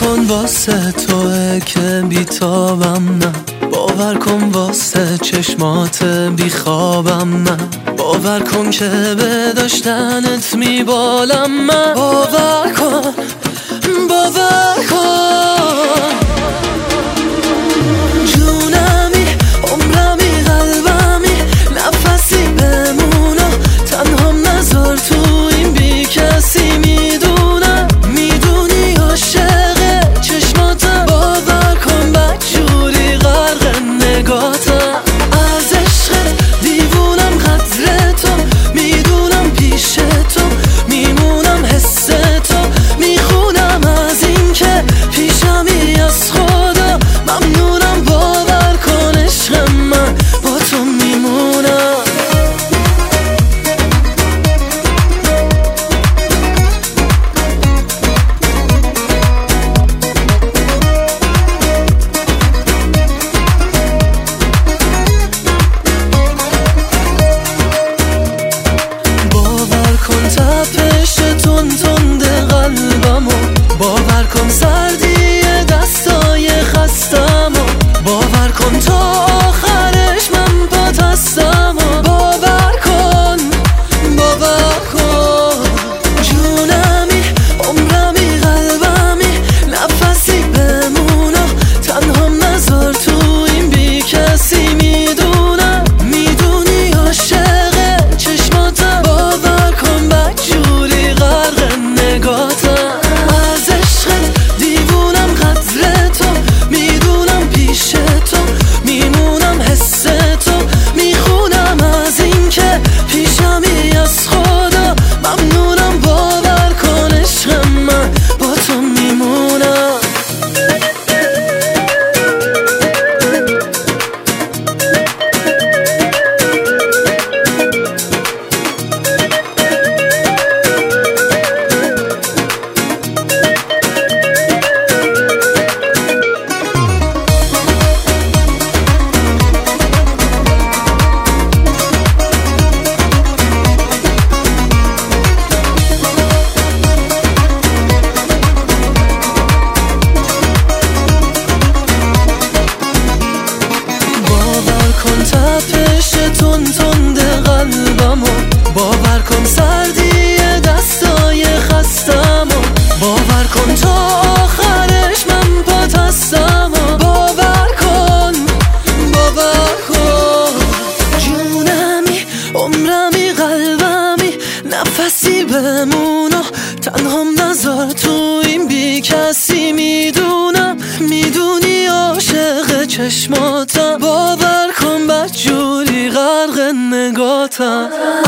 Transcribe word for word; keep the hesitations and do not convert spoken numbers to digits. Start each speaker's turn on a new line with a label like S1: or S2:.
S1: کن واسه توه که بیتابم نه، باور کن واسه چشمات بیخوابم من، باور کن که به داشتنت میبالم من، باور کن باور کن. جونمی عمرمی قلبمی نفسی بمونم، تنهام نذار تو این بی کسی. میدونم میدونی عاشق چشماتم، باور کن بدجوری غرق نگاتم. از عشقت دیوونم قدر تو، میدونم پیش تو میمونم حس تو، میخونم از این که پیشمی از خدا. ممنونم باور کن عشق من با تو میمونم. باور کن تپش تون تند قلبمو، باور کن سردی دستای خستمو، باور کن تا آخرش من پات هستمو، باور کن باور کن. جونمی عمرمی قلبمی نفسی بمونم، تنهام نذار تو این بی کسی. میدونم میدونی عاشق چشماتم، باور کن بدجوری غرق نگاتم. از عشقت دیوونم قدر تو، میدونم پیش تو میمونم حس تو، میخونم از این که پیشمی از خدا. ممنونم باور کن عشق من با تو میمونم. تپش تون تند قلبمو، باور کن سردی دستای خستمو، باور کن تا آخرش من پات هستمو، باور کن باور کن. جونمی عمرمی قلبمی نفسی بمونم، تنهام نذار تو این بی کسی. میدونم میدونی عاشق چشماتم، باور کن بدجوری غرق نگاتم.